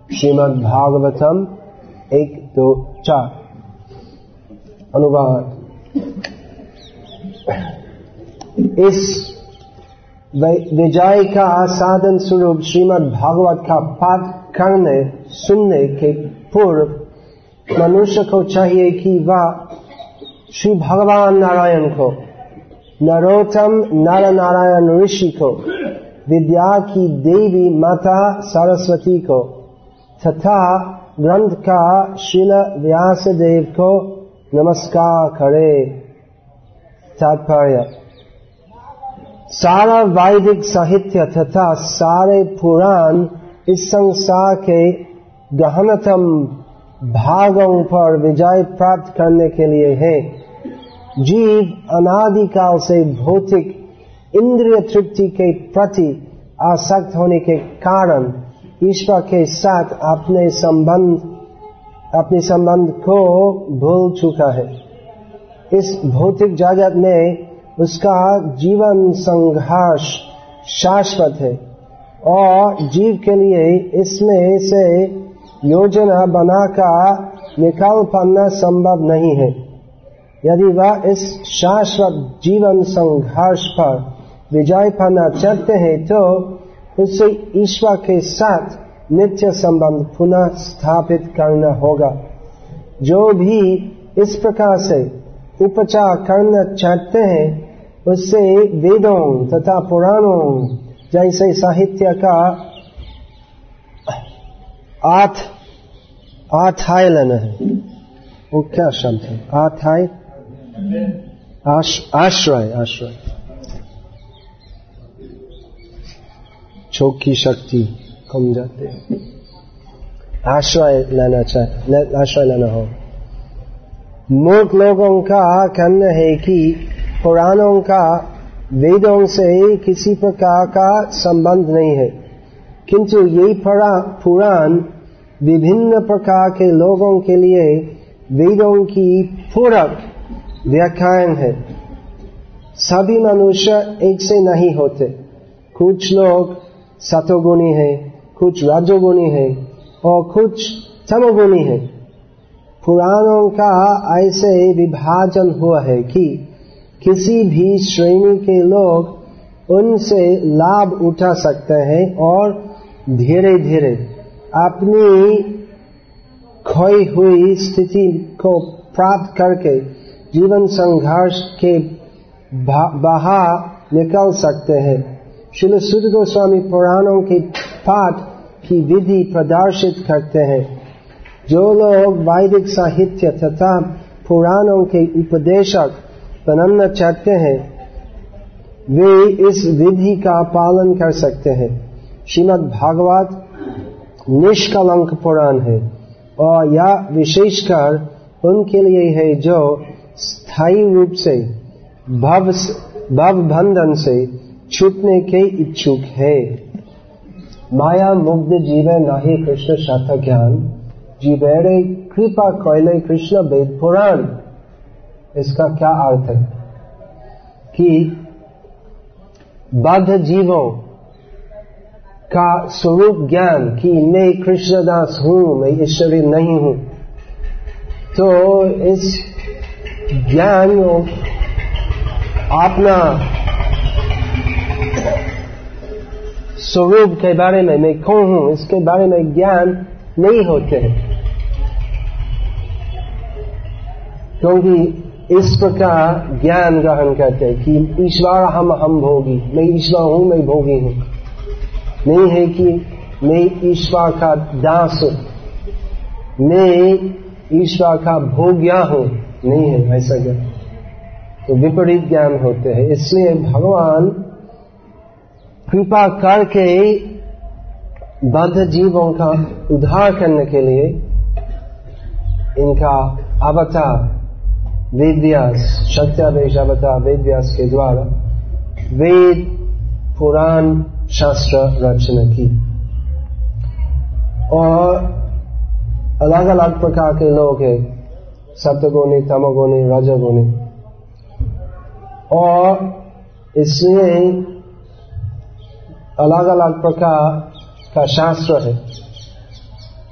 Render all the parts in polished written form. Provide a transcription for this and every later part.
श्रीमद् भागवतम 1-2-4 अनुवाद। इस विजय का साधन स्वरूप श्रीमद् भागवत का पाठ करने सुनने के पूर्व मनुष्य को चाहिए कि वह श्री भगवान नारायण को, नरोत्तम नर नारायण ऋषि को, विद्या की देवी माता सरस्वती को तथा ग्रंथ का श्रील व्यासदेव को नमस्कार करे। तात्पर्य: सारा वैदिक साहित्य तथा सारे पुराण इस संसार के गहनतम भागों पर विजय प्राप्त करने के लिए है। जीव अनादिकाल से भौतिक इंद्रिय तृप्ति के प्रति आसक्त होने के कारण ईश्वर के साथ अपने संबंध को भूल चुका है। इस भौतिक जगत में उसका जीवन संघर्ष शाश्वत है और जीव के लिए इसमें से योजना बनाकर निकाल पाना संभव नहीं है। यदि वह इस शाश्वत जीवन संघर्ष पर विजय पाना चाहते हैं तो उससे ईश्वर के साथ नित्य संबंध पुनः स्थापित करना होगा। जो भी इस प्रकार से उपचार करना चाहते हैं उससे वेदों तथा पुराणों जैसे साहित्य का आथाय लेना है। वो क्या शब्द है? आथाय आश्रय चौक की शक्ति कम जाते हैं। आश्रय लेना हो। मूर्ख लोगों का कहना है कि पुराणों का वेदों से किसी प्रकार का संबंध नहीं है, किंतु ये पुराण विभिन्न प्रकार के लोगों के लिए वेदों की पूरक व्याख्यान है। सभी मनुष्य एक से नहीं होते। कुछ लोग सतोगुणी है, कुछ रजोगुणी है और कुछ तमोगुणी है। पुराणों का ऐसे विभाजन हुआ है कि किसी भी श्रेणी के लोग उनसे लाभ उठा सकते हैं और धीरे धीरे अपनी खोई हुई स्थिति को प्राप्त करके जीवन संघर्ष के बाहर निकल सकते हैं। श्रील सुत गोस्वामी पुराणों के पाठ की विधि प्रदर्शित करते हैं। जो लोग वैदिक साहित्य तथा पुराणों के उपदेशक बनना चाहते हैं वे इस विधि का पालन कर सकते हैं। श्रीमद् भागवत निष्कलंक पुराण है और यह विशेषकर उनके लिए है जो स्थायी रूप से भव बंधन से छूटने के इच्छुक है। माया मुग्ध जीवे नाही कृष्ण शाथ ज्ञान, जीवेरे कृपा कोयले कृष्ण वेद पुराण। इसका क्या अर्थ है कि बद्ध जीवों का स्वरूप ज्ञान कि मैं कृष्णदास हूं, मैं ईश्वरी नहीं हूं, तो इस ज्ञान अपना स्वरूप के बारे में मैं कौन हूं इसके बारे में ज्ञान नहीं होते हैं, क्योंकि इस प्रकार ज्ञान ग्रहण करते हैं कि ईश्वर हम भोगी, मैं ईश्वर हूं, मैं भोगी हूं। नहीं है कि मैं ईश्वर का दास हूं, मैं ईश्वर का भोग्या हूं, नहीं है ऐसा ज्ञान। तो विपरीत ज्ञान होते हैं। इसलिए भगवान कृपा करके बद्ध जीवों का उद्धार करने के लिए इनका अवतार वेदव्यास, शक्त्यादेश अवतार वेदव्यास के द्वारा वेद पुराण शास्त्र रचना की। और अलग अलग प्रकार के लोग हैं, सत्वगुणी, तमोगुणी, रजोगुणी, और इसलिए अलग अलग प्रकार का शास्त्र है।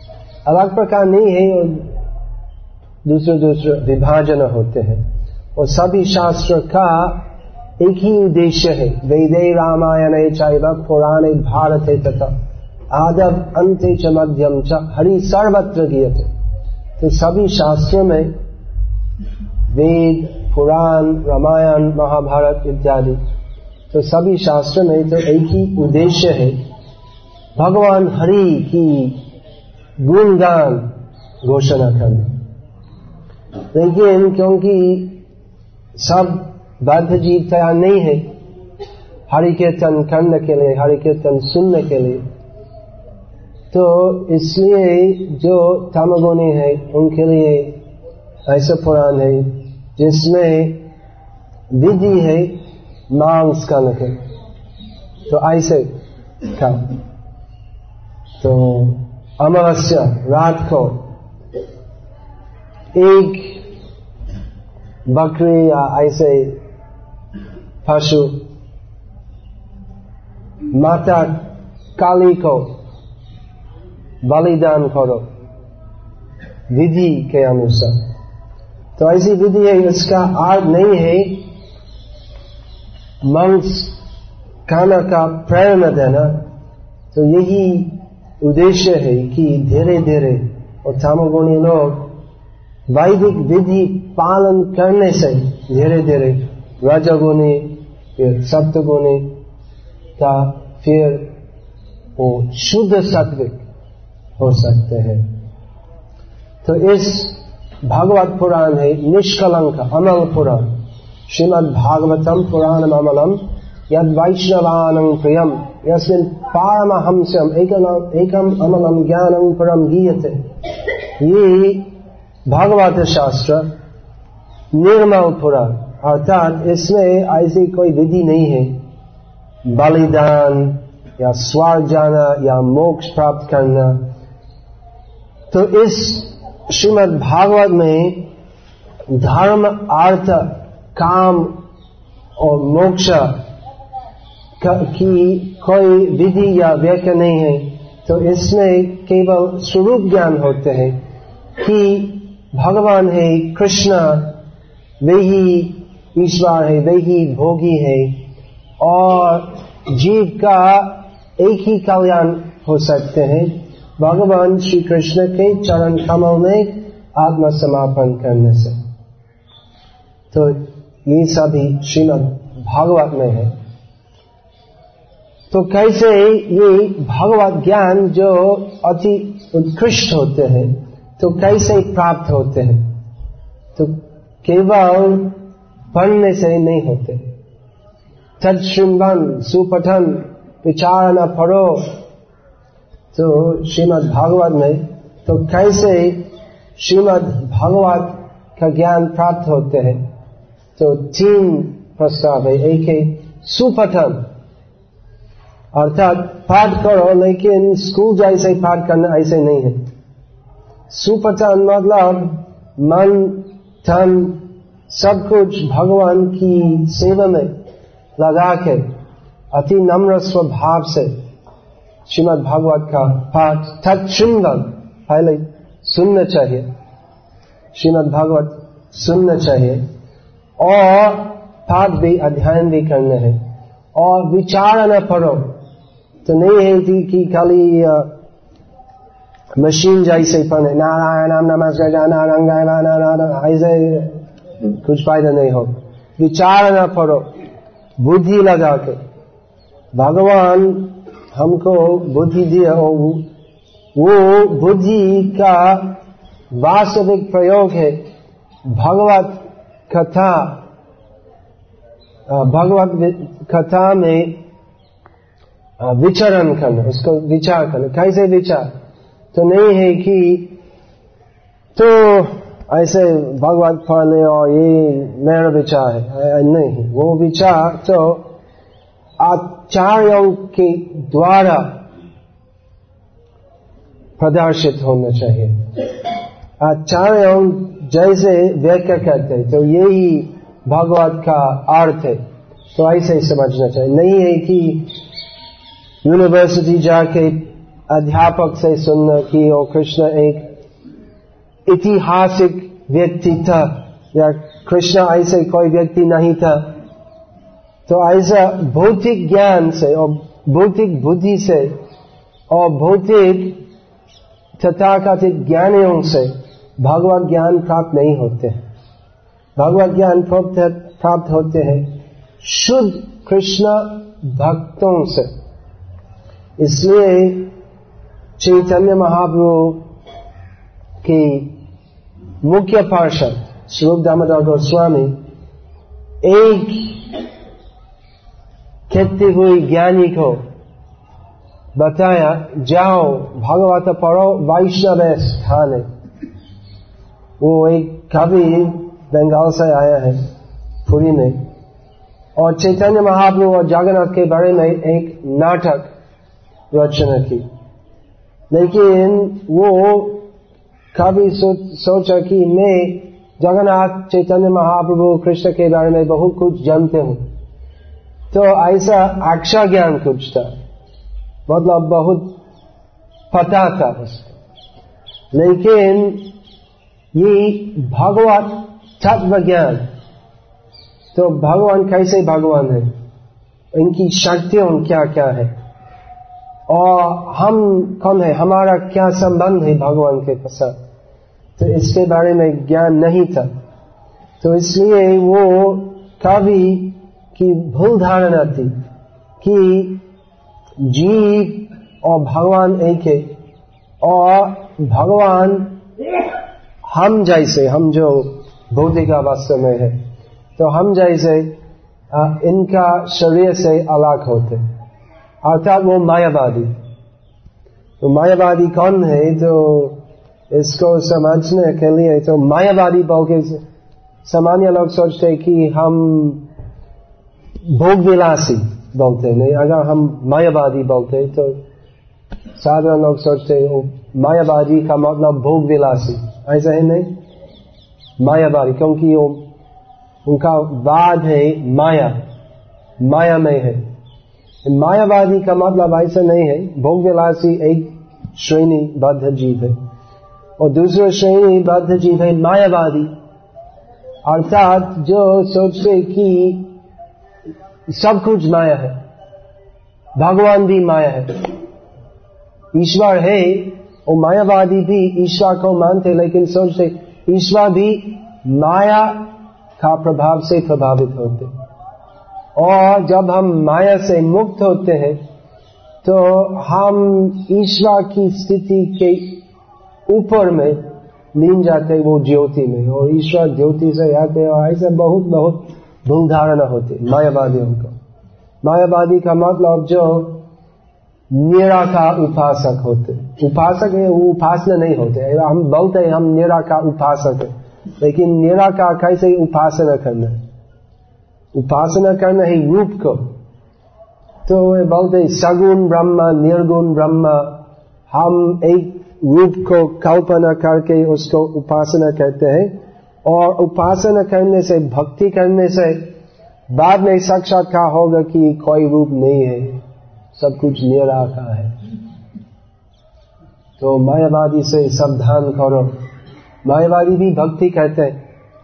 अलग प्रकार नहीं है, और दूसरे विभाजन होते हैं। और सभी शास्त्र का एक ही उद्देश्य है, वेदे रामायणे चैव पुराणे भारते तथा आदव अन्ते च मध्यम च हरि सर्वत्र गीयते। तो सभी शास्त्रों में वेद, पुराण, रामायण, महाभारत इत्यादि, तो सभी शास्त्र में तो एक ही उद्देश्य है, भगवान हरि की गुणगान घोषणा करना। लेकिन क्योंकि सब बद्ध जीव तैयार नहीं है हरि कीर्तन करने के लिए, हरि कीर्तन सुनने के लिए, तो इसलिए जो तमोगुणी है उनके लिए ऐसा पुराण है जिसमें विधि है मांस खाने के, तो ऐसे का तो अमावस्या रात को एक बकरी या ऐसे पशु माता काली को बलिदान करो विधि के अनुसार। तो ऐसी विधि है, इसका अर्थ नहीं है मांस खाना का प्रेरणा देना। तो यही उद्देश्य है कि धीरे धीरे और तमोगुणी लोग वैदिक विधि पालन करने से धीरे धीरे रजोगुणी फिर सत्वगुणी का फिर वो शुद्ध सात्विक हो सकते हैं। तो इस भागवत पुराण है निष्कलंक अमल पुराण, श्रीमद् भागवतम पुराणम अमलम यद वैष्णवानं प्रियम यस्मिन् पारमहंस्यम एकम अमलम ज्ञानं परम गीयते। ये भागवत शास्त्र निर्मल पुराण, अर्थात इसमें ऐसी कोई विधि नहीं है बलिदान या स्वर्ग जाना या मोक्ष प्राप्त करना। तो इस श्रीमद् भागवत में धर्म, अर्थ, काम और मोक्ष की कोई विधि या व्याख्या नहीं है। तो इसमें केवल स्वरूप ज्ञान होते हैं कि भगवान है कृष्ण, वही ईश्वर है, वही भोगी है, और जीव का एक ही कल्याण हो सकते हैं भगवान श्री कृष्ण के चरण कमल में आत्मसमर्पण करने से। तो ये सभी श्रीमद् भागवत में है। तो कैसे ये भगवत ज्ञान जो अति उत्कृष्ट होते हैं तो कैसे प्राप्त होते हैं? तो केवल पढ़ने से नहीं होते। तत्शृण्वन् सुपठन् विचारण पढ़ो। तो श्रीमद् भागवत में तो कैसे श्रीमद् भागवत का ज्ञान प्राप्त होते हैं? तो 3 प्रस्ताव है। एक है सुपठन, अर्थात पाठ करो, लेकिन स्कूल जैसे पाठ करना ऐसे नहीं है। सुपठन मतलब मन धन सब कुछ भगवान की सेवा में लगा के अति नम्र स्वभाव से श्रीमद् भागवत का पाठ तत्शृण्वन् पहले सुनना चाहिए, श्रीमद् भागवत सुनना चाहिए, और पाठ भी अध्ययन भी करना है, और विचार न पढ़ो। तो नहीं है कि खाली मशीन जैसे पढ़े नारायण नमस्कार ऐसे कुछ फायदा नहीं हो। विचार न पढ़ो, बुद्धि लगा के। भगवान हमको बुद्धि दिया, वो बुद्धि का वास्तविक प्रयोग है भगवत कथा में विचरण करना, उसको विचार करना। कैसे विचार? तो नहीं है कि तो ऐसे भगवत पढ़ ले और ये मेरा विचार है, नहीं। वो विचार तो आचार्यों के द्वारा प्रदर्शित होना चाहिए। आचार्यों जैसे व्याख्या करते हैं तो यही भगवत का अर्थ है, तो ऐसे ही समझना चाहिए। नहीं है कि यूनिवर्सिटी जाके अध्यापक से सुनना कि ओ कृष्ण एक ऐतिहासिक व्यक्ति था या कृष्ण ऐसे कोई व्यक्ति नहीं था, तो ऐसा भौतिक ज्ञान से और भौतिक बुद्धि से और भौतिक तथाकथित ज्ञानियों से भगवत ज्ञान प्राप्त नहीं होते। भगवत ज्ञान प्राप्त होते हैं शुद्ध कृष्ण भक्तों से। इसलिए चैतन्य महाप्रभु की मुख्य पार्षद स्वरूप दामोदर गोस्वामी एक कहते हुए ज्ञानी को बताया, जाओ भागवत पढ़ो वैष्णव स्थान है। वो एक कवि बंगाल से आया है पुरी में, और चैतन्य महाप्रभु और जगन्नाथ के बारे में एक नाटक रचना की। लेकिन वो कवि सोचा कि मैं जगन्नाथ चैतन्य महाप्रभु कृष्ण के बारे में बहुत कुछ जानते हूँ, तो ऐसा अक्षर ज्ञान कुछ था, मतलब बहुत पता था उसको। लेकिन ये भगवत तत्व ज्ञान, तो भगवान कैसे भगवान है, इनकी शक्तियां क्या क्या है, और हम कौन है, हमारा क्या संबंध है भगवान के साथ, तो इसके बारे में ज्ञान नहीं था। तो इसलिए वो कवि की भूल धारणा थी कि जीव और भगवान एक है, और भगवान हम जैसे, हम जो भौतिक अवस्था में है, तो हम जैसे इनका शरीर से अलग होते, अर्थात वो मायावादी। तो मायावादी कौन है, तो इसको समझने के लिए तो मायावादी बोल के सामान्य लोग सोचते कि हम भोग विलासी बोलते नहीं, अगर हम मायावादी बोलते तो साधारण लोग सोचते हो मायावादी का मतलब भोग विलासी, ऐसा है नहीं, मायावादी, क्योंकि वो उनका वाद है माया, माया में है। मायावादी का मतलब ऐसा नहीं है, भोग विलासी एक श्रेणीबद्ध जीव है और दूसरा श्रेणीबद्ध जीव है मायावादी, अर्थात जो सोचते कि सब कुछ माया है, भगवान भी माया है, ईश्वर है। और मायावादी भी ईश्वर को मानते, लेकिन सोचते ईश्वर भी माया का प्रभाव से प्रभावित होते, और जब हम माया से मुक्त होते हैं तो हम ईश्वर की स्थिति के ऊपर में लीन जाते, वो ज्योति में, और ईश्वर ज्योति से आते, और ऐसा बहुत बहुत भूल धारणा होती मायावादियों को। मायावादी का मतलब जो निराकार उपासक होते, उपासक है, वो उपासना नहीं होते। हम बोलते हैं हम निराकार उपासक है, लेकिन निराकार कैसे उपासना करना है, उपासना करना है रूप को। तो वे बोलते सगुण ब्रह्म निर्गुण ब्रह्म, हम एक रूप को कल्पना करके उसको उपासना करते हैं, और उपासना करने से, भक्ति करने से बाद में साक्षात्कार होगा कि कोई रूप नहीं है, सब कुछ निराकार है। तो मायावादी से सावधान करो। मायावादी भी भक्ति करते हैं।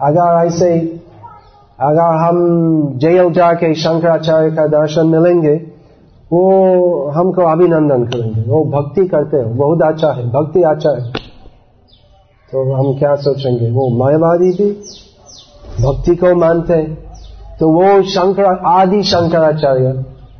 अगर हम जेल जाके शंकराचार्य का दर्शन मिलेंगे, वो हमको अभिनंदन करेंगे, वो भक्ति करते हैं, बहुत अच्छा है, भक्ति अच्छा है। तो हम क्या सोचेंगे, वो मायावादी भी भक्ति को मानते हैं। तो वो आदि शंकराचार्य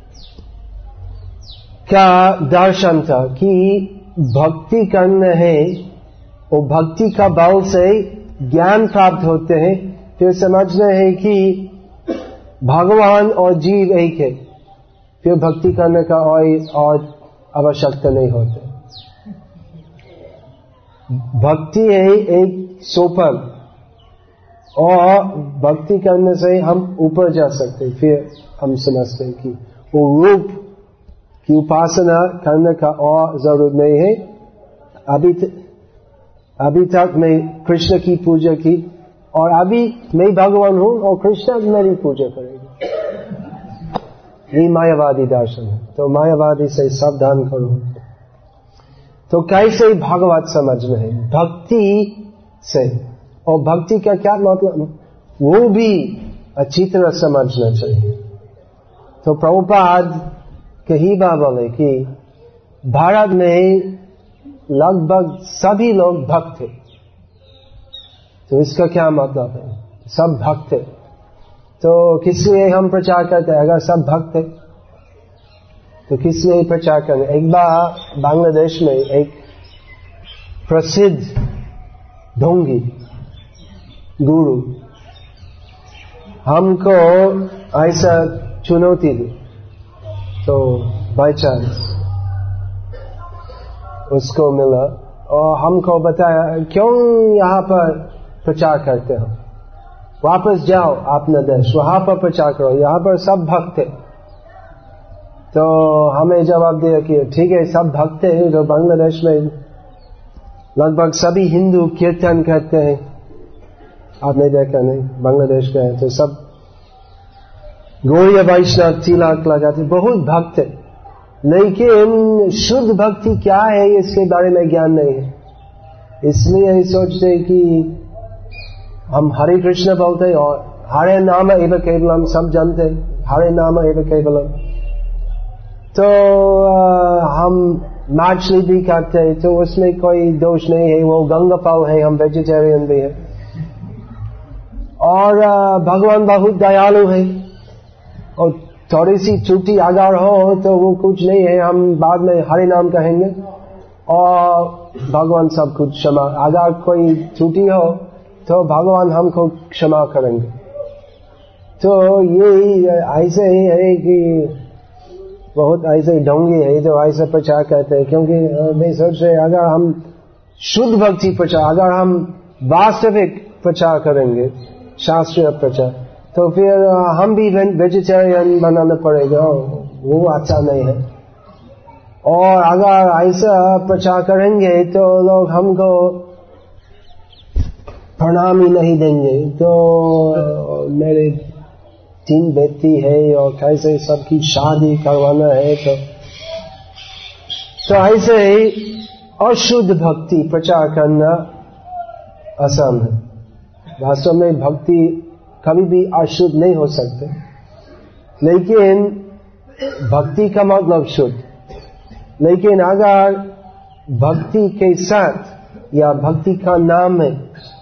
का दर्शन था कि भक्ति करना है, और भक्ति का बल से ज्ञान प्राप्त होते हैं, फिर समझना है कि भगवान और जीव एक है, फिर भक्ति करने का और आवश्यकता नहीं होती। भक्ति है एक सोपान, और भक्ति करने से हम ऊपर जा सकते हैं। फिर हम समझते हैं कि वो रूप की उपासना करने का और जरूरत नहीं है। अभी तक मैं कृष्ण की पूजा की, और अभी मैं भगवान हूं, और कृष्ण मेरी पूजा करेगा। ये मायावादी दर्शन है। तो मायावादी से सावधान करो। तो कैसे भागवत समझना है? भक्ति से। और भक्ति का क्या मतलब, वो भी अच्छी तरह समझना चाहिए। तो प्रभुपाद कई बार बोले कि भारत में लगभग सभी लोग भक्त थे। तो इसका क्या मतलब है? सब भक्त थे तो किस लिए हम प्रचार करते हैं? अगर सब भक्त थे तो किस लिए प्रचार करें? एक बार बांग्लादेश में एक प्रसिद्ध ढोंगी गुरु हमको ऐसा चुनौती दी, तो बाय चांस उसको मिला और हमको बताया क्यों यहाँ पर प्रचार करते हो, वापस जाओ अपना देश, वहां पर प्रचार करो, यहाँ पर सब भक्त है। तो हमें जवाब दिया कि ठीक है सब भक्त है, जो बांग्लादेश में लगभग सभी हिंदू कीर्तन करते हैं, आपने देखा नहीं, बांग्लादेश के हैं तो सब गौड़ीय वैष्णव तिलक लगाते, बहुत भक्त है, लेकिन शुद्ध भक्ति क्या है इसके बारे में ज्ञान नहीं है। इसलिए सोचते कि हम हरे कृष्ण बोलते हैं और हरे नाम एव केवलम, सब जानते हरे नाम एव केवलम। तो हम मछली भी खाते हैं तो उसमें कोई दोष नहीं है, वो गंगा फल है, हम वेजिटेरियन भी है। और भगवान बहुत दयालु है और थोड़ी सी छुट्टी अगर हो तो वो कुछ नहीं है, हम बाद में हरे नाम कहेंगे और भगवान सब कुछ क्षमा, अगर कोई छुट्टी हो तो भगवान हमको क्षमा करेंगे। तो ये ऐसे ही है कि बहुत ऐसे ढोंगी है जो ऐसा प्रचार करते हैं, क्योंकि मैं सोच रहे अगर हम शुद्ध भक्ति प्रचार, अगर हम वास्तविक प्रचार करेंगे, शास्त्रीय प्रचार, तो फिर हम भी वेजिटेरियन बनाना पड़ेगा, वो अच्छा नहीं है। और अगर ऐसा प्रचार करेंगे तो लोग हमको प्रणाम ही नहीं देंगे। तो मेरे 3 बेटी है और कैसे सबकी शादी करवाना है, तो ऐसे ही अशुद्ध भक्ति प्रचार करना आसान है। वास्तव में भक्ति कभी भी अशुद्ध नहीं हो सकते, लेकिन भक्ति का मतलब शुद्ध। लेकिन अगर भक्ति के साथ या भक्ति का नाम में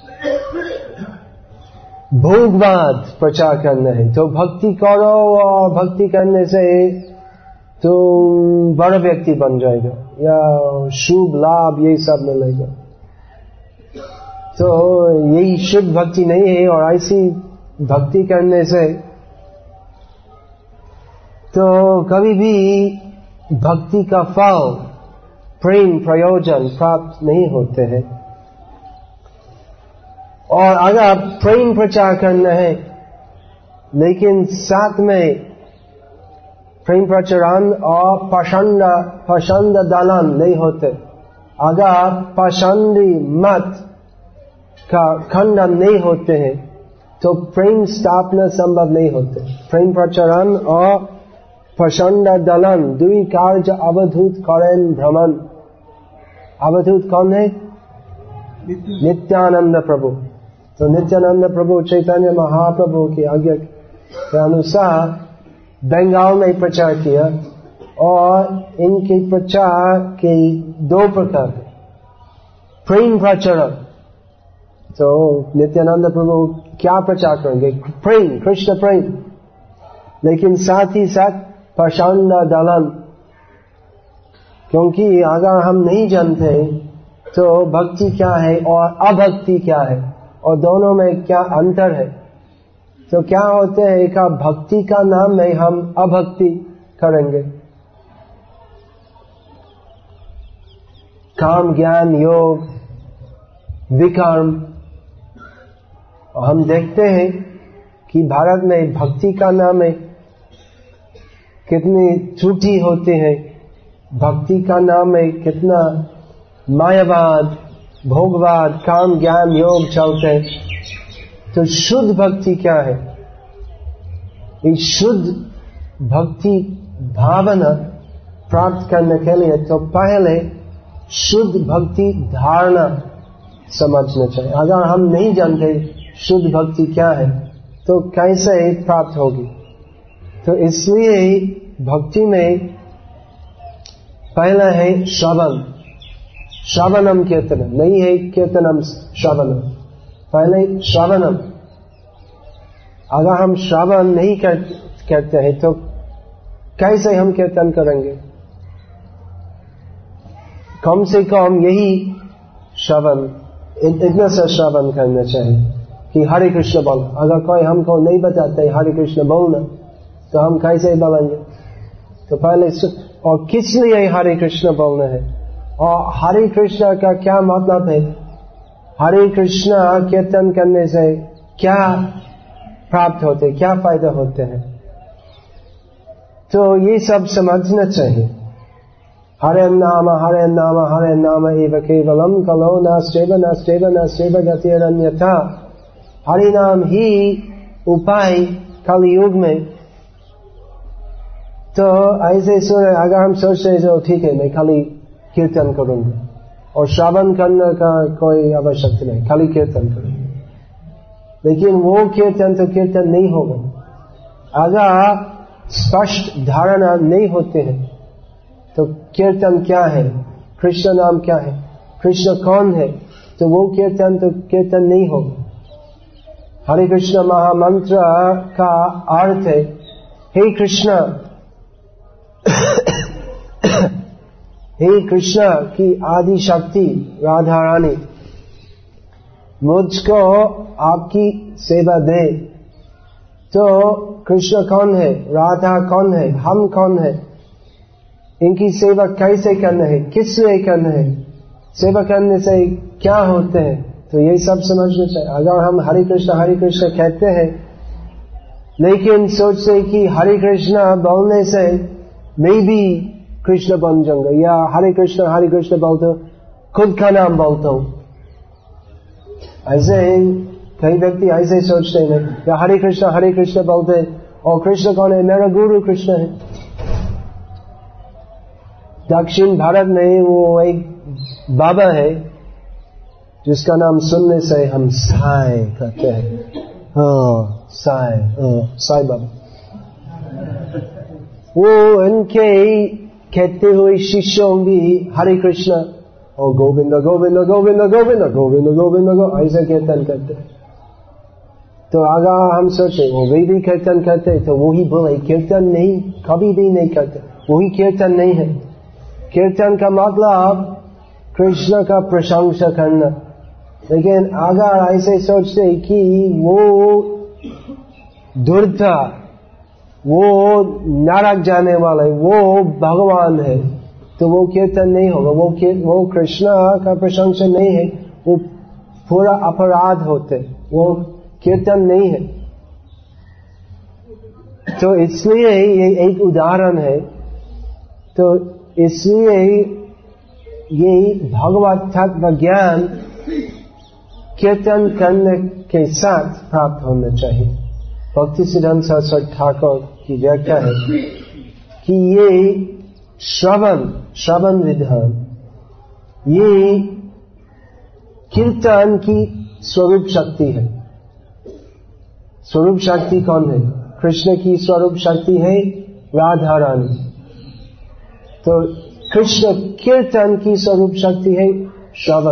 भोगवाद प्रचार करना है तो भक्ति करो, और भक्ति करने से तुम बड़ा व्यक्ति बन जाएगा या शुभ लाभ ये सब मिलेगा। तो यही शुद्ध भक्ति नहीं है। और ऐसी भक्ति करने से तो कभी भी भक्ति का फल, प्रेम, प्रयोजन प्राप्त नहीं होते हैं। और अगर प्रेम प्रचार करना है लेकिन साथ में प्रेम प्रचारण और पसंद दलन नहीं होते, अगर पसंदी मत का खंडन नहीं होते हैं तो प्रेम स्थापना संभव नहीं होते। प्रेम प्रचारण और पसंद दलन दुई कार्य अवधूत करें भ्रमण। अवधूत कौन है? नित्यानंद प्रभु। तो नित्यानंद प्रभु चैतन्य महाप्रभु की आज्ञा के अनुसार बंगाल में प्रचार किया, और इनके प्रचार के 2 प्रकार है। प्रेम प्रचारण, तो नित्यानंद प्रभु क्या प्रचार करेंगे? प्रेम, कृष्ण प्रेम, लेकिन साथ ही साथ पसंद दलन, क्योंकि अगर हम नहीं जानते तो भक्ति क्या है और अभक्ति क्या है और दोनों में क्या अंतर है, तो क्या होते हैं कि भक्ति का नाम में हम अभक्ति करेंगे। काम, ज्ञान, योग, विकर्म। हम देखते हैं कि भारत में भक्ति का नाम में कितनी त्रुटि होती है, भक्ति का नाम में कितना मायावाद, भोगवाद, काम, ज्ञान, योग चलते हैं। तो शुद्ध भक्ति क्या है? इस शुद्ध भक्ति भावना प्राप्त करने के लिए तो पहले शुद्ध भक्ति धारणा समझना चाहिए। अगर हम नहीं जानते शुद्ध भक्ति क्या है तो कैसे प्राप्त होगी। तो इसलिए भक्ति में पहला है श्रवण, श्रवणम कीर्तनम, नहीं है कीर्तनम श्रवणम, पहले श्रवणम। अगर हम श्रवण नहीं करते हैं तो कैसे हम कीर्तन करेंगे। कम से कम यही श्रवण, इतना सा श्रवण करना चाहिए कि हरे कृष्ण बोल। अगर कोई हमको नहीं बताते हरे कृष्ण बोलना तो हम कैसे बोलेंगे। तो पहले और किस लिए हरे कृष्ण बोलना है और हरे कृष्ण का क्या मतलब है, हरे कृष्ण कीर्तन करने से क्या प्राप्त होते, क्या फायदा होते हैं। तो ये सब समझना चाहिए। हरे नाम एव केवलम कलो नास्तेव गतिरन्यथा। हरि नाम ही उपाय कलयुग में। तो ऐसे सुने, अगर हम सोचते हैं तो ठीक है मैं खाली कीर्तन करूंगा और श्रवण करने का कोई आवश्यकता नहीं, खाली कीर्तन करूंगा, लेकिन वो कीर्तन तो कीर्तन नहीं होगा। अगर स्पष्ट धारणा नहीं होते हैं तो कीर्तन क्या है, कृष्ण नाम क्या है, कृष्ण कौन है, तो वो कीर्तन तो कीर्तन नहीं होगा। हरे कृष्ण महामंत्र का अर्थ है हे कृष्ण, हे कृष्ण की आदि शक्ति राधा रानी मुझको आपकी सेवा दे। तो कृष्ण कौन है, राधा कौन है, हम कौन है, इनकी सेवा कैसे करना है, किस लिए करना है, सेवा करने से क्या होते हैं, तो ये सब समझना चाहिए। अगर हम हरे कृष्ण कहते हैं लेकिन सोचते कि हरे कृष्ण बोलने से मैं भी कृष्ण बन जाऊंगा, या हरे कृष्ण बोलते खुद का नाम बोलता हूं, ऐसे कई व्यक्ति ऐसे सोचते हैं या हरे कृष्ण बोलते और कृष्ण कौन है, मेरा गुरु कृष्ण है। दक्षिण भारत में वो एक बाबा है जिसका नाम सुनने से हम साई कहते हैं। हाँ साई बाबा। वो उनके कहते हुए शिष्यों भी हरे कृष्ण और गोविंद गोविंद गोविंद गोविंद गोविंद गोविंद ऐसे कीर्तन करते। तो अगर हम सोचे वो भी कीर्तन करते तो वही बोले कीर्तन नहीं, कभी भी नहीं करते, वही कीर्तन नहीं है। कीर्तन का मतलब कृष्ण का प्रशंसा करना। लेकिन अगर ऐसे सोचते कि वो दुर्धा, वो नरक जाने वाले, वो भगवान है, तो वो कीर्तन नहीं होगा। वो कृष्ण का प्रशंसा नहीं है, वो पूरा अपराध होते, वो कीर्तन नहीं है। तो इसलिए ये एक उदाहरण है। तो इसलिए ये भगवत तत्व ज्ञान कीर्तन करने के साथ प्राप्त होना चाहिए। भक्ति सिद्धांत सरस्वती ठाकुर की व्याख्या है कि ये श्रवण विधान, ये कीर्तन की स्वरूप शक्ति है। स्वरूप शक्ति कौन है? कृष्ण की स्वरूप शक्ति है राधा रानी। तो कृष्ण कीर्तन की स्वरूप शक्ति है श्रवण।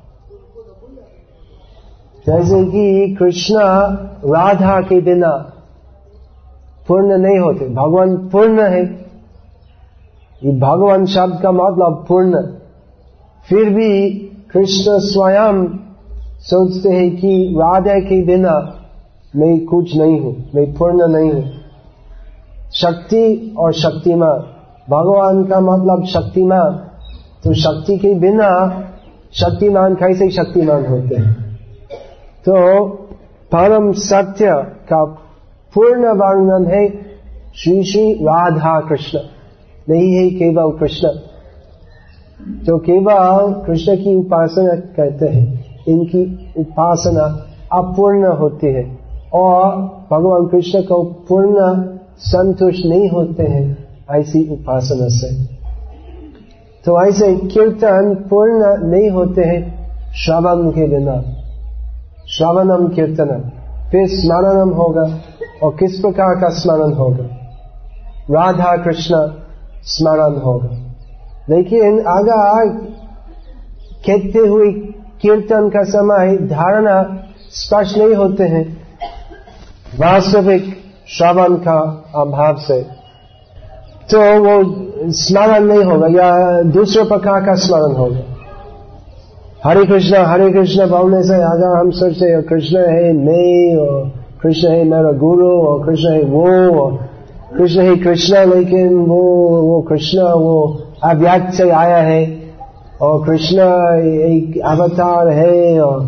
जैसे कि कृष्ण राधा के बिना पूर्ण नहीं होते, भगवान पूर्ण है। ये भगवान शब्द का मतलब पूर्ण। फिर भी कृष्ण स्वयं सोचते हैं कि राधा के बिना मैं कुछ नहीं हूं, मैं पूर्ण नहीं हूं। शक्ति और शक्तिमान, भगवान का मतलब शक्तिमान। तो शक्ति के बिना शक्तिमान कैसे शक्तिमान होते हैं? तो परम सत्य का पूर्ण वर्णन है श्री श्री राधा कृष्ण, नहीं है केवल कृष्ण। तो केवल कृष्ण की उपासना करते हैं, इनकी उपासना अपूर्ण होती है और भगवान कृष्ण को पूर्ण संतुष्ट नहीं होते हैं ऐसी उपासना से। तो ऐसे कीर्तन पूर्ण नहीं होते हैं श्रवण के बिना। श्रवणम कीर्तनम, फिर स्मरणम होगा। और किस प्रकार का स्मरण होगा? राधा कृष्ण स्मरण होगा। लेकिन अगर कहते हुए कीर्तन का समय धारणा स्पष्ट नहीं होते हैं वास्तविक श्रवण का अभाव से, तो वो स्मरण नहीं होगा या दूसरे प्रकार का स्मरण होगा। हरे कृष्ण बोलने से अगर हम सोचते हैं कृष्ण है मैं, और कृष्ण है मेरा गुरु, और कृष्ण है वो, और कृष्ण ही कृष्ण, लेकिन वो कृष्ण वो अव्यक्त से आया है, और कृष्ण एक अवतार है, और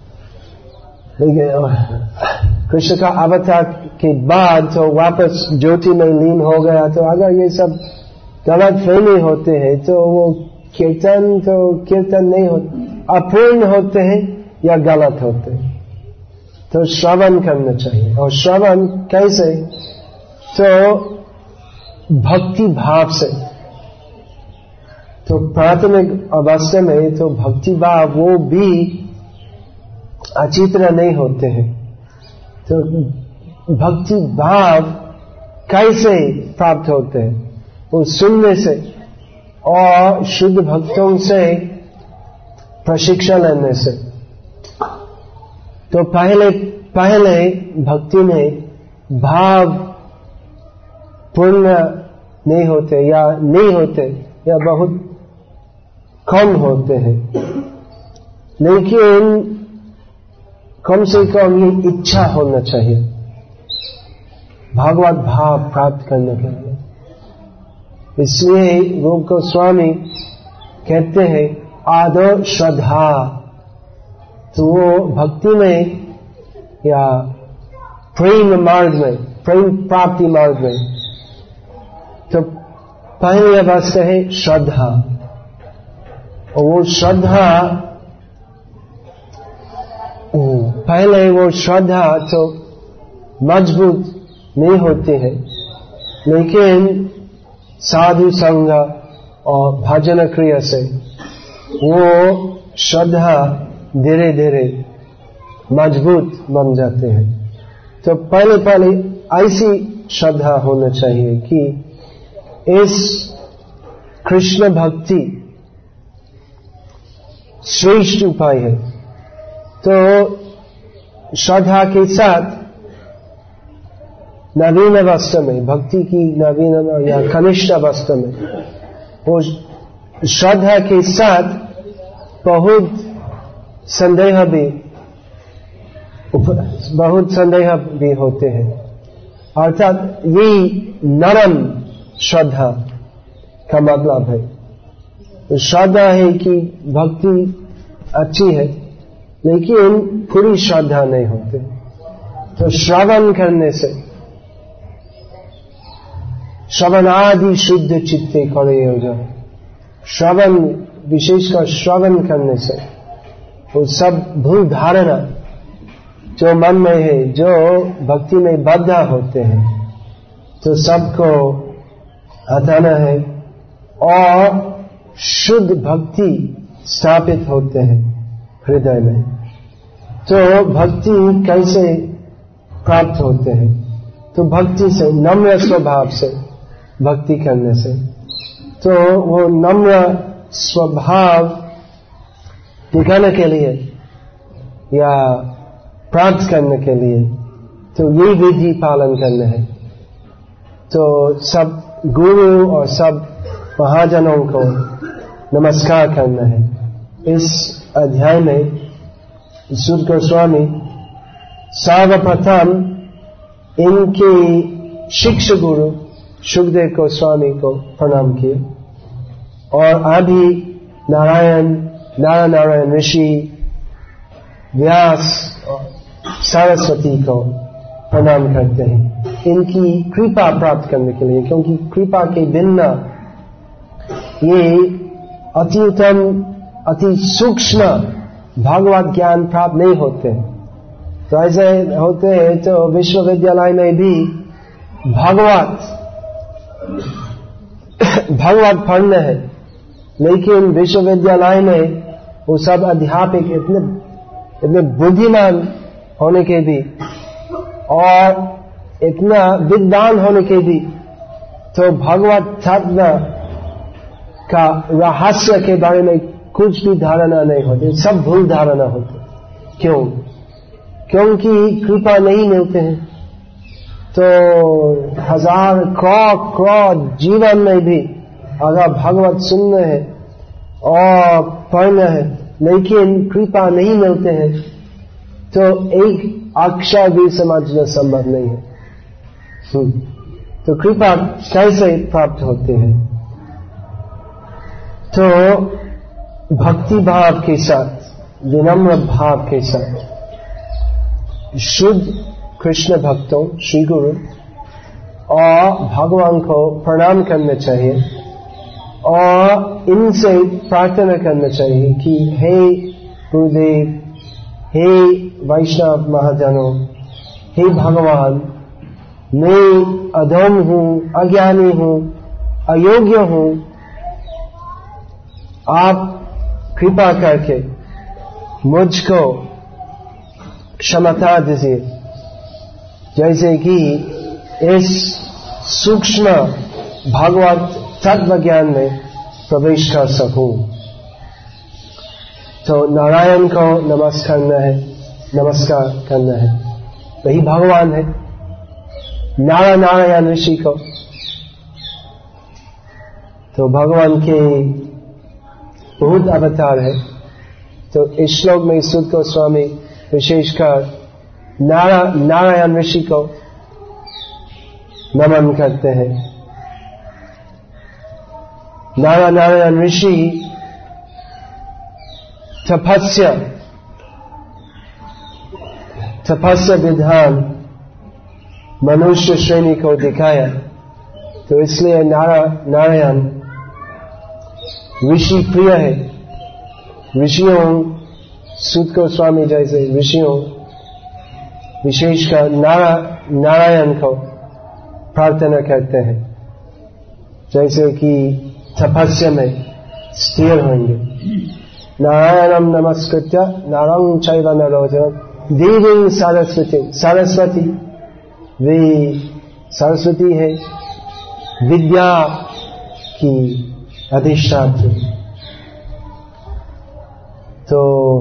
कृष्ण का अवतार के बाद तो वापस ज्योति में लीन हो गया। तो अगर ये सब गलत फहमी होते हैं तो वो कीर्तन नहीं होते, अपूर्ण होते हैं या गलत होते हैं। तो श्रवण करना चाहिए। और श्रवण कैसे? तो भक्ति भाव से। तो प्राथमिक अवस्था में तो भक्ति भाव वो भी अच्छी तरह नहीं होते हैं। तो भक्ति भाव कैसे प्राप्त होते हैं? वो सुनने से और शुद्ध भक्तों से प्रशिक्षण लेने से। तो पहले भक्ति में भाव पूर्ण नहीं होते या बहुत कम होते हैं, लेकिन कम से कम ये इच्छा होना चाहिए भागवत भाव प्राप्त करने के लिए। इसलिए रूप गोस्वामी कहते हैं आदर श्रद्धा। तो वो भक्ति में या प्रेम मार्ग में, प्रेम प्राप्ति मार्ग में, तो पहली अवस्था है श्रद्धा। और वो श्रद्धा तो मजबूत नहीं होती है, लेकिन साधु संग और भजन क्रिया से वो श्रद्धा धीरे धीरे मजबूत बन जाते हैं। तो पहले ऐसी श्रद्धा होना चाहिए कि इस कृष्ण भक्ति श्रेष्ठ उपाय है। तो श्रद्धा के साथ नवीन अवस्था में, भक्ति की नवीन या कनिष्ठ अवस्था में, वो श्रद्धा के साथ बहुत संदेह भी होते हैं। अर्थात ये नरम श्रद्धा का मतलब है। तो श्रद्धा है कि भक्ति अच्छी है, लेकिन पूरी श्रद्धा नहीं होती। तो श्रवण करने से, श्रवण आदि शुद्ध चित्ते करे हो, श्रवण विशेषकर श्रवण करने से वो सब भूल धारणा जो मन में है, जो भक्ति में बद्ध होते हैं, तो सबको हटाना है और शुद्ध भक्ति स्थापित होते हैं हृदय में। तो भक्ति कैसे प्राप्त होते हैं? तो भक्ति से, नम्र स्वभाव से भक्ति करने से। तो वो नम्र स्वभाव दिखाने के लिए या प्राप्त करने के लिए तो ये विधि पालन करना है। तो सब गुरु और सब महाजनों को नमस्कार करना है। इस अध्याय में सूत गोस्वामी सर्वप्रथम इनके शिक्षक गुरु सुखदेव गोस्वामी को प्रणाम किए, और अभी नारायण ऋषि, व्यास और सरस्वती को प्रणाम करते हैं इनकी कृपा प्राप्त करने के लिए, क्योंकि कृपा के बिना ये अति उत्तम, अति सूक्ष्म भगवत ज्ञान प्राप्त नहीं होते। तो ऐसे होते हैं तो विश्वविद्यालय में भी भगवत पढ़ना है, लेकिन विश्वविद्यालय में वो सब अध्यापक इतने बुद्धिमान होने के भी और इतना विद्वान होने के भी तो भगवत तत्व का रहस्य के बारे में कुछ भी धारणा नहीं होती, सब भूल धारणा होती। क्यों? क्योंकि कृपा नहीं मिलते हैं। तो 1000 करोड़ जीवन में भी अगर भगवत सुनना है और पढ़ना है लेकिन कृपा नहीं मिलते हैं तो एक अक्षर भी समझना संभव नहीं है। तो कृपा कैसे प्राप्त होते हैं? तो भक्ति भाव के साथ, विनम्र भाव के साथ शुद्ध कृष्ण भक्तों, श्री गुरु और भगवान को प्रणाम करना चाहिए और इनसे प्रार्थना करना चाहिए कि हे गुरुदेव, हे वैष्णव महाजनों, हे भगवान, मैं अधम हूं, अज्ञानी हूं, अयोग्य हूं, आप कृपा करके मुझको क्षमता दीजिए, जैसे कि इस सूक्ष्म भगवत तत्व ज्ञान में प्रवेश कर सकूं। तो नारायण को नमस्कार करना है, वही भगवान है। नारायण ऋषि को, तो भगवान के बहुत अवतार है। तो इस श्लोक में सुद गोस्वामी विशेषकर नारायण ऋषि को नमन करते हैं। नारायण ऋषि तपस्या विधान मनुष्य श्रेणी को दिखाया, तो इसलिए नारायण ऋषि प्रिय है। ऋषियों, सुद गोस्वामी जैसे ऋषियों विशेषकर नारायण को प्रार्थना करते हैं, जैसे कि तपस्या में स्थिर होंगे। नारायणं नमस्कृत्य नरं चैव नरोत्तमं देवीं सरस्वती, वे सरस्वती है, विद्या की अधिष्ठात्री। तो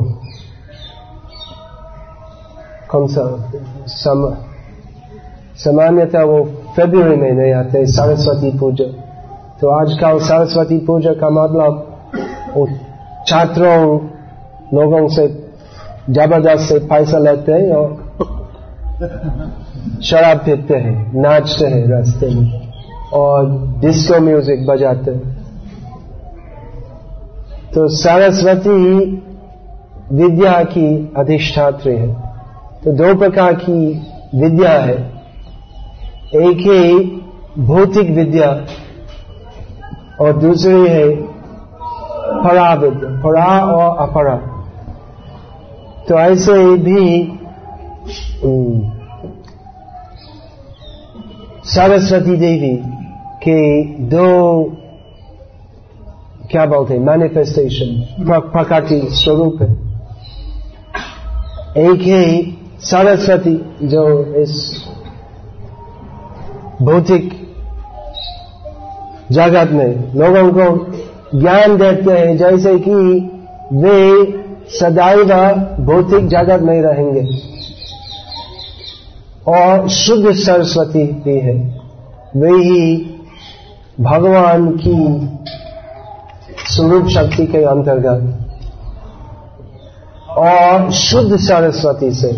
कौन सा सामान्यतः वो फरवरी में नहीं आते सरस्वती पूजा। तो आजकल सरस्वती पूजा का मतलब वो छात्रों लोगों से जबरदस्त से पैसा लेते हैं और शराब पीते हैं, नाचते हैं रास्ते में और डिस्को म्यूजिक बजाते हैं। तो सरस्वती विद्या की अधिष्ठात्री है। तो दो प्रकार की विद्या है, एक है भौतिक विद्या और दूसरी है परा विद्या, परा और अपरा। तो ऐसे भी सरस्वती देवी के दो क्या बोलते हैं मैनिफेस्टेशन, प्रकृति स्वरूप है। एक है सरस्वती जो इस भौतिक जगत में लोगों को ज्ञान देते हैं, जैसे कि वे सदैव भौतिक जगत में रहेंगे। और शुद्ध सरस्वती भी है, वे ही भगवान की स्वरूप शक्ति के अंतर्गत। और शुद्ध सरस्वती से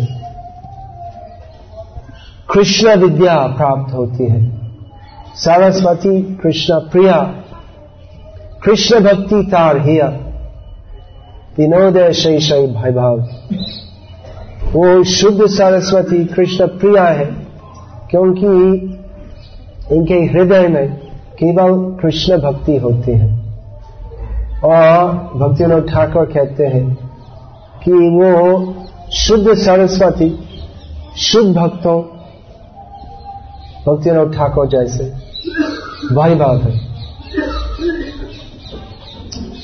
कृष्ण विद्या प्राप्त होती है। सरस्वती कृष्ण प्रिया, कृष्ण भक्ति तार हिया, विनोदय शेष भयभाव। वो शुद्ध सरस्वती कृष्ण प्रिया है क्योंकि इनके हृदय में केवल कृष्ण भक्ति होती है। और भक्तिनाथ ठाकुर कहते हैं कि वो शुद्ध सरस्वती शुद्ध भक्तों भक्तिनाथ ठाकुर जैसे वैभव है।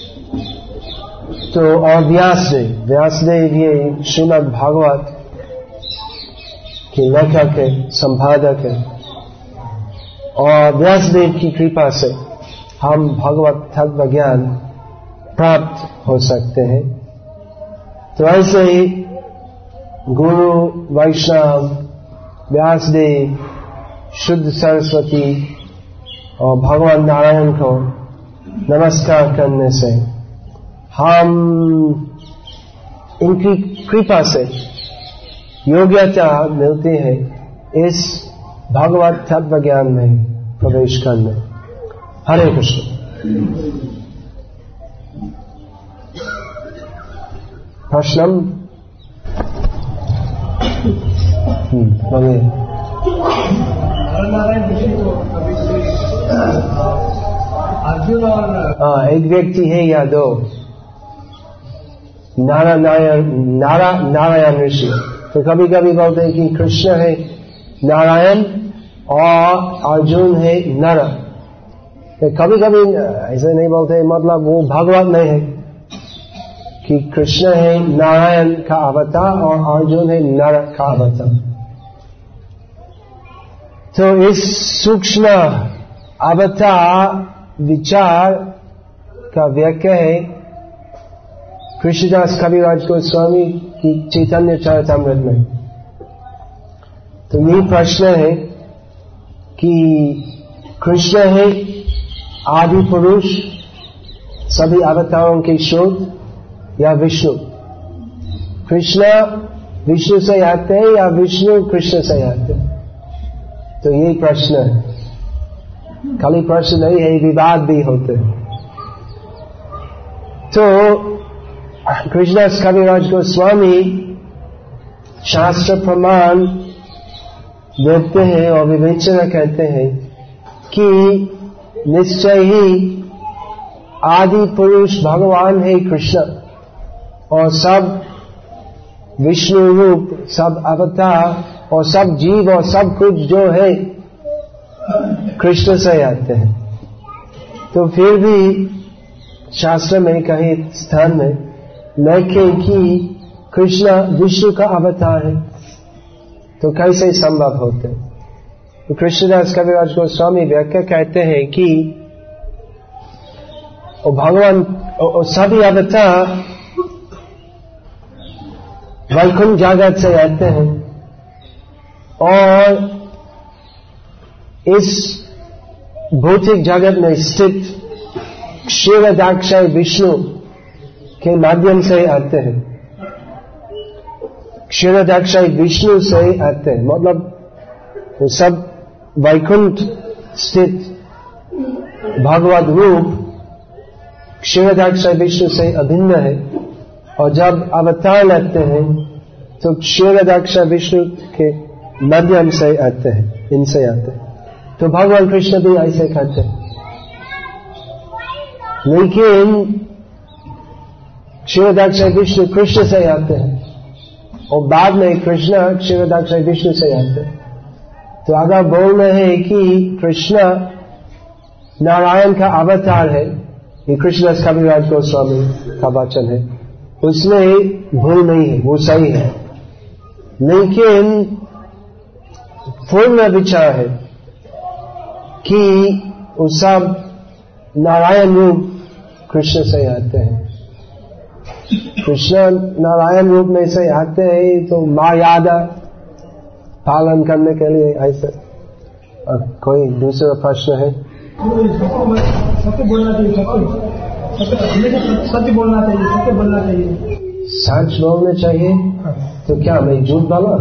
तो और व्यासदेव ये श्रीमद् भागवत के लेखक है, संपादक है, और व्यासदेव की कृपा से हम भगवत तत्व ज्ञान प्राप्त हो सकते हैं। तो ऐसे ही गुरु वैष्णव व्यासदेव, शुद्ध सरस्वती और भगवान नारायण को नमस्कार करने से हम इनकी कृपा से योग्यता मिलती है इस भगवत तत्व ज्ञान में प्रवेश करने। हरे कृष्ण। प्रश्नम अर्जुन और एक व्यक्ति है या दो? नारायण ऋषि। तो कभी कभी बोलते हैं कि कृष्ण है नारायण और अर्जुन है नर। तो कभी कभी ऐसे नहीं बोलते, मतलब वो भगवत नहीं है कि कृष्ण है नारायण का अवतार और अर्जुन है नर का अवतार। तो इस सूक्ष्म अवतार विचार का व्याख्या है कृष्णदास कविराज गोस्वामी की चैतन्य चरितामृत में। तो ये प्रश्न है कि कृष्ण है आदि पुरुष सभी अवतारों के स्रोत या विष्णु? कृष्ण विष्णु से आते हैं या विष्णु कृष्ण से आते हैं? तो यही प्रश्न है, खाली प्रश्न नहीं है, विवाद भी होते हैं। तो कृष्णदास कविराज गोस्वामी शास्त्र प्रमाण देते हैं और विवेचना कहते हैं कि निश्चय ही आदि पुरुष भगवान है कृष्ण, और सब विष्णु रूप, सब अवतार और सब जीव और सब कुछ जो है कृष्ण से आते हैं। तो फिर भी शास्त्र में कहीं स्थान में लिखे कि कृष्ण विष्णु का अवतार है, तो कैसे संभव होते? तो कृष्णदास कविराज गोस्वामी व्याख्या कहते हैं कि भगवान सभी अवतार वैकुंठ जगत से आते हैं और इस भौतिक जगत में स्थित क्षीरदाक्षय विष्णु के माध्यम से आते हैं। क्षीरदाक्षय विष्णु से आते हैं, मतलब वो सब वैकुंठ स्थित भगवत रूप क्षीरदाक्षय विष्णु से अभिन्न है, और जब अवतार लेते हैं तो क्षीरदाक्षय विष्णु के माध्यम से आते हैं, इनसे आते हैं। तो भगवान कृष्ण भी ऐसे कहते हैं, लेकिन क्षीरदाक्षय विष्णु कृष्ण से आते हैं और बाद में कृष्ण क्षीरदाक्षय विष्णु से आते हैं। तो अगर बोल रहे हैं कि कृष्ण नारायण का अवतार है, ये कृष्णदास कविराज गोस्वामी का वचन है, उसमें भूल नहीं है, वो सही है। लेकिन पूर्ण विचार है कि वो सब नारायण रूप कृष्ण से आते हैं। कृष्ण नारायण रूप में से आते हैं तो मर्यादा पालन करने के लिए ऐसे। कोई दूसरा प्रश्न है? सत्य बोलना चाहिए, सत्य बोलना चाहिए, सत्य बोलना चाहिए, सच बोलना चाहिए। तो क्या मैं झूठ बोला?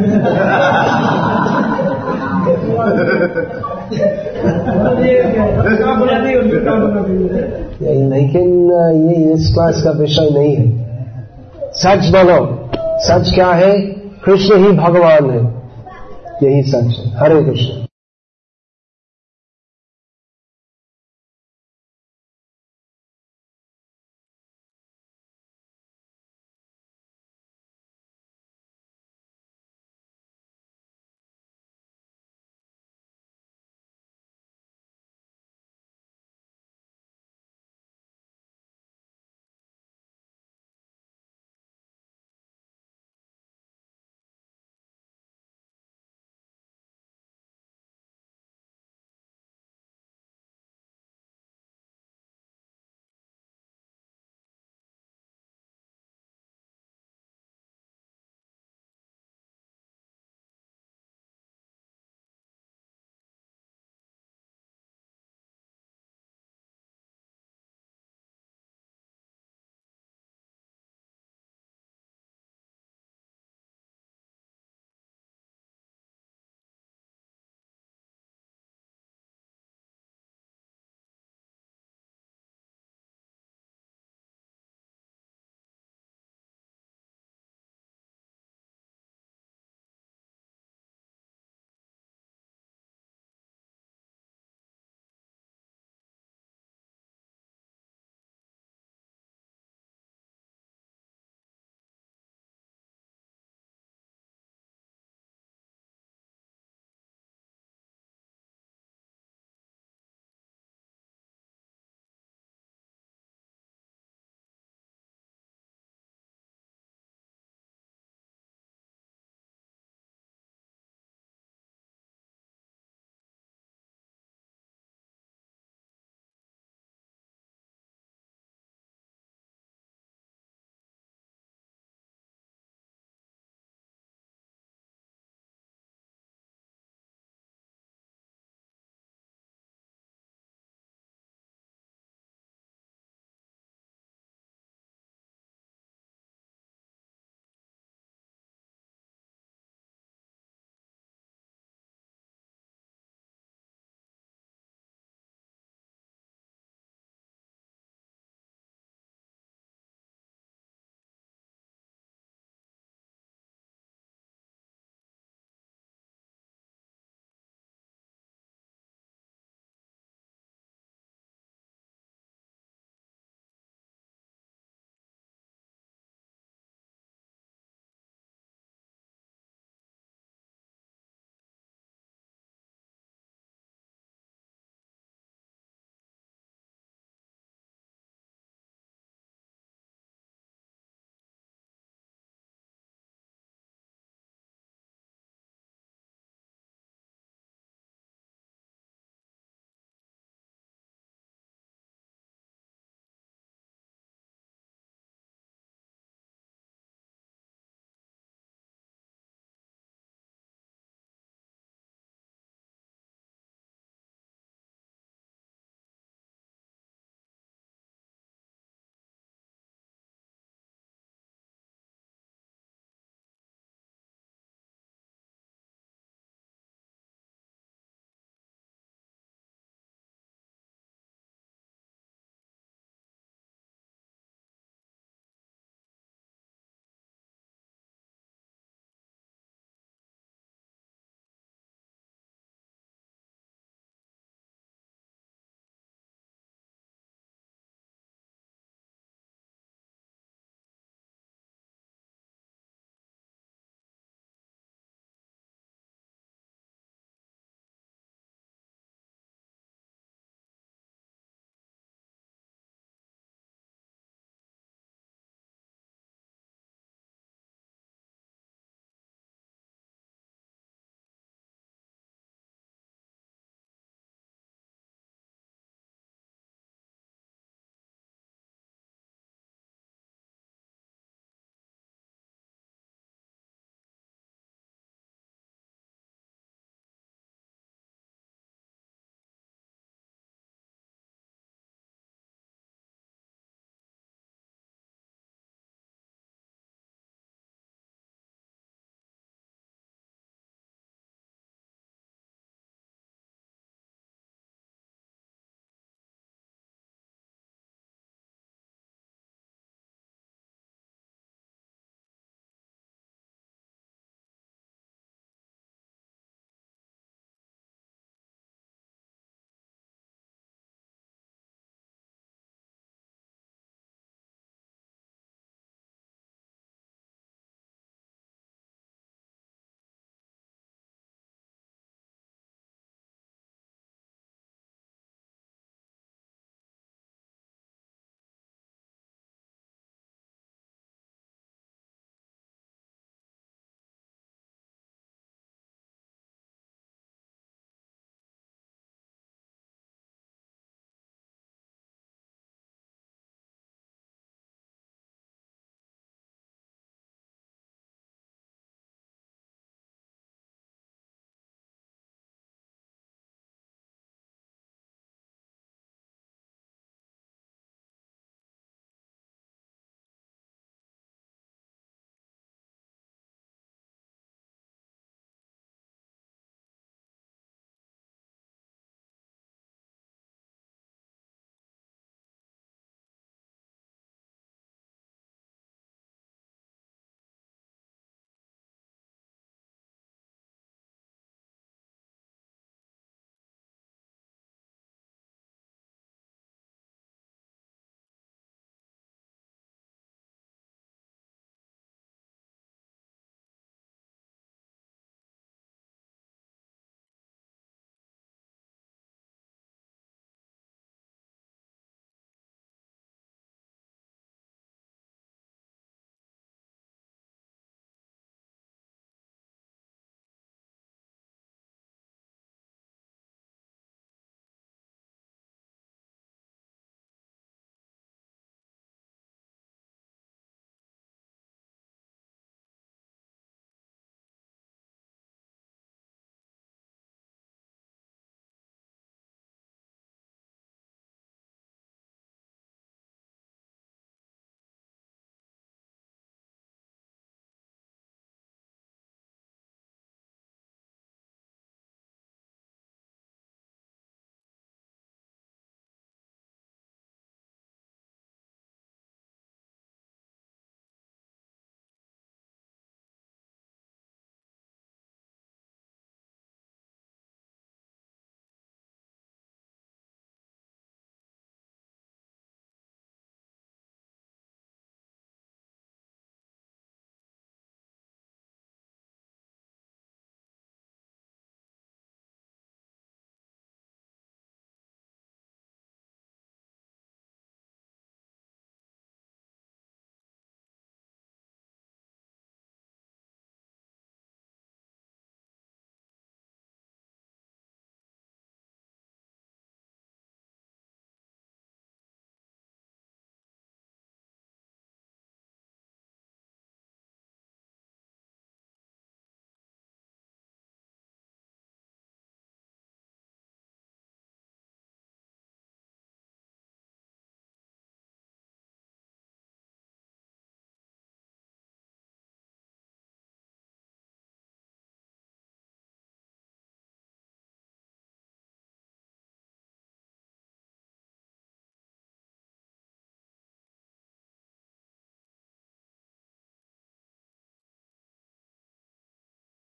लेकिन ये इस क्लास का विषय नहीं है। सच बोलो। सच क्या है? कृष्ण ही भगवान है, यही सच है। हरे कृष्ण।